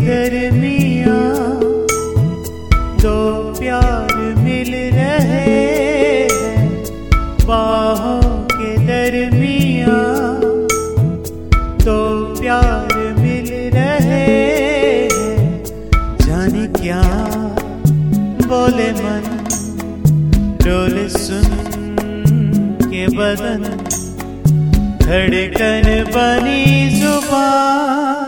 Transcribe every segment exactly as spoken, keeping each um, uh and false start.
दरमियां दो प्यार मिल रहे हैं, बाहों के दरमियां दो प्यार मिल रहे हैं। जाने क्या बोले मन, डोले सुन के बदन, धड़कन बनी जुबान।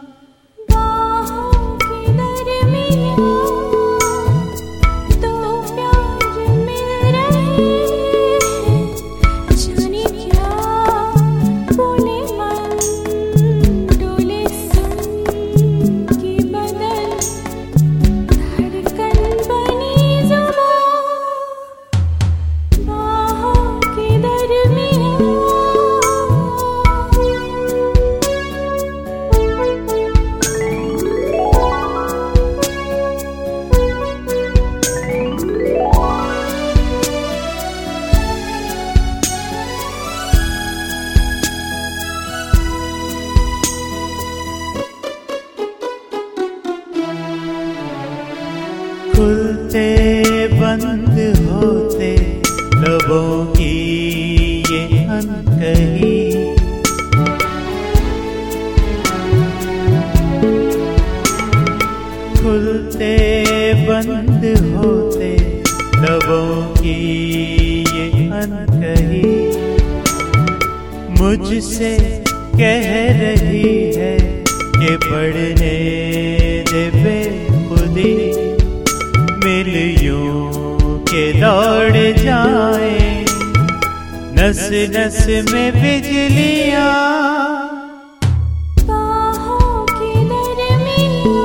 खुलते बंद होते लबों की ये अनकही, खुलते बंद होते लबों की ये अनकही, मुझसे कह रही है कि पढ़ने दे बेखुदी, मिल यूं के दौड़ जाए नस नस में बिजलियां। बाहों के दरमियां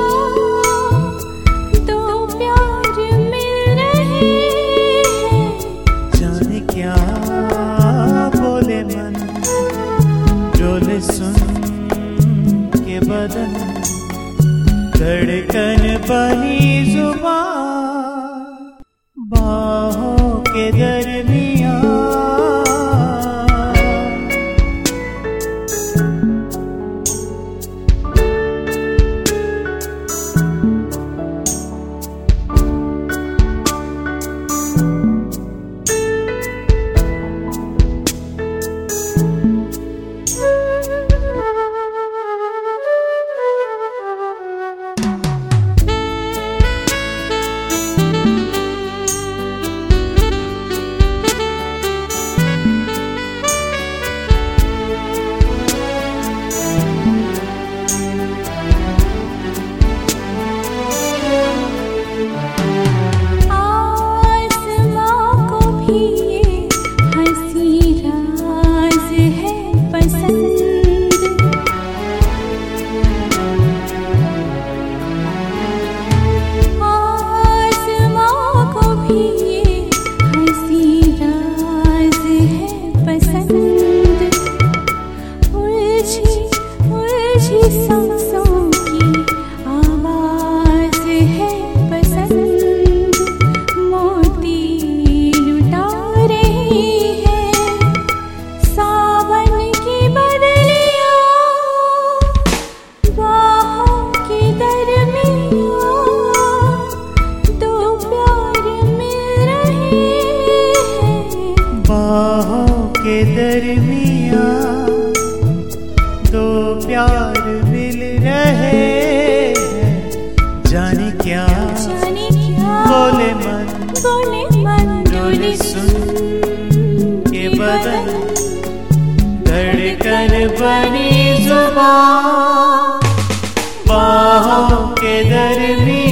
दो प्यार मिल रहे हैं। जाने क्या बोले मन, डोले सुन के बदन, धड़कन बनी जुबान। बाहों के दरमियां के दरमियां दो प्यार मिल रहे हैं। जाने क्या बोले मन, बोले मन, डोले सुन के बदन, धड़कन बनी जुबान। बाहों के दरमियां